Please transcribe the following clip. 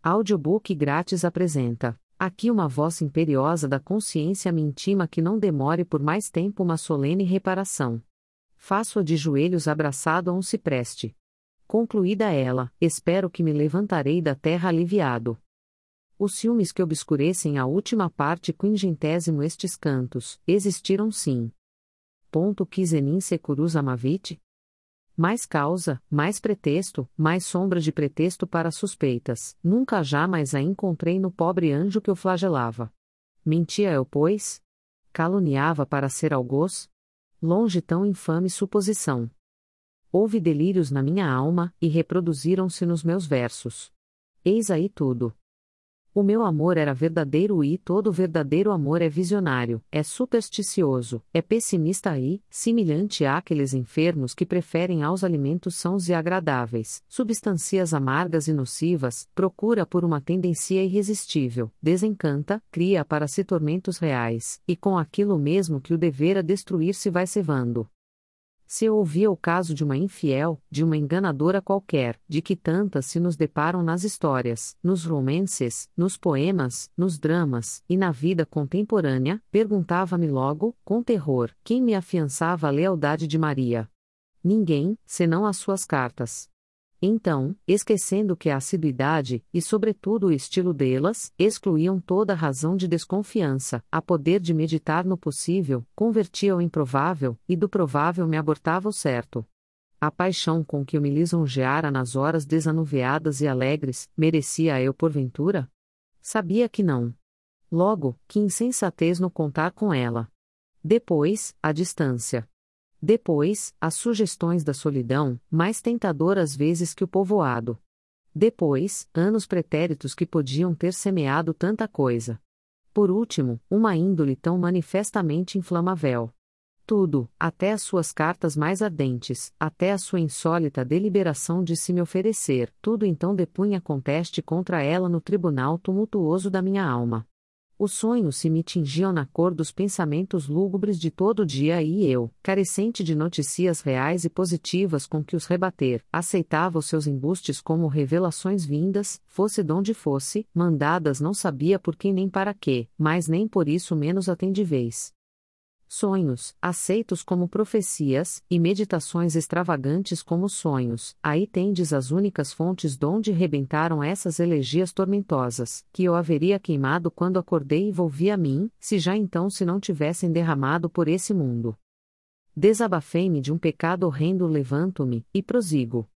Audiobook grátis apresenta. Aqui uma voz imperiosa da consciência me intima que não demore por mais tempo uma solene reparação. Faço-a de joelhos abraçado a um cipreste. Concluída ela, espero que me levantarei da terra aliviado. Os ciúmes que obscurecem a última parte quingentésimo estes cantos, existiram sim. Quis enim securus amavit? Mais causa, mais pretexto, mais sombra de pretexto para suspeitas, nunca jamais a encontrei no pobre anjo que o flagelava. Mentia eu, pois? Caluniava para ser algoz? Longe tão infame suposição. Houve delírios na minha alma, e reproduziram-se nos meus versos. Eis aí tudo. O meu amor era verdadeiro e todo verdadeiro amor é visionário, é supersticioso, é pessimista e, semelhante àqueles enfermos que preferem aos alimentos sãos e agradáveis, substâncias amargas e nocivas, procura por uma tendência irresistível, desencanta, cria para si tormentos reais, e com aquilo mesmo que o devera destruir se vai cevando. Se eu ouvia o caso de uma infiel, de uma enganadora qualquer, de que tantas se nos deparam nas histórias, nos romances, nos poemas, nos dramas, e na vida contemporânea, perguntava-me logo, com terror, quem me afiançava a lealdade de Maria. Ninguém, senão as suas cartas. Então, esquecendo que a assiduidade, e sobretudo o estilo delas, excluíam toda razão de desconfiança, a poder de meditar no possível, convertia o improvável, e do provável me abortava o certo. A paixão com que eu me lisonjeara nas horas desanuviadas e alegres, merecia eu porventura? Sabia que não. Logo, que insensatez no contar com ela. Depois, a distância. Depois, as sugestões da solidão, mais tentadoras vezes que o povoado. Depois, anos pretéritos que podiam ter semeado tanta coisa. Por último, uma índole tão manifestamente inflamável. Tudo, até as suas cartas mais ardentes, até a sua insólita deliberação de se me oferecer, tudo então depunha conteste contra ela no tribunal tumultuoso da minha alma. Os sonhos se me tingiam na cor dos pensamentos lúgubres de todo o dia e eu, carecente de notícias reais e positivas com que os rebater, aceitava os seus embustes como revelações vindas, fosse donde fosse, mandadas não sabia por quem nem para quê, mas nem por isso menos atendíveis. Sonhos, aceitos como profecias, e meditações extravagantes como sonhos, aí tendes as únicas fontes donde rebentaram essas elegias tormentosas, que eu haveria queimado quando acordei e volvi a mim, se já então se não tivessem derramado por esse mundo. Desabafei-me de um pecado horrendo, levanto-me, e prosigo.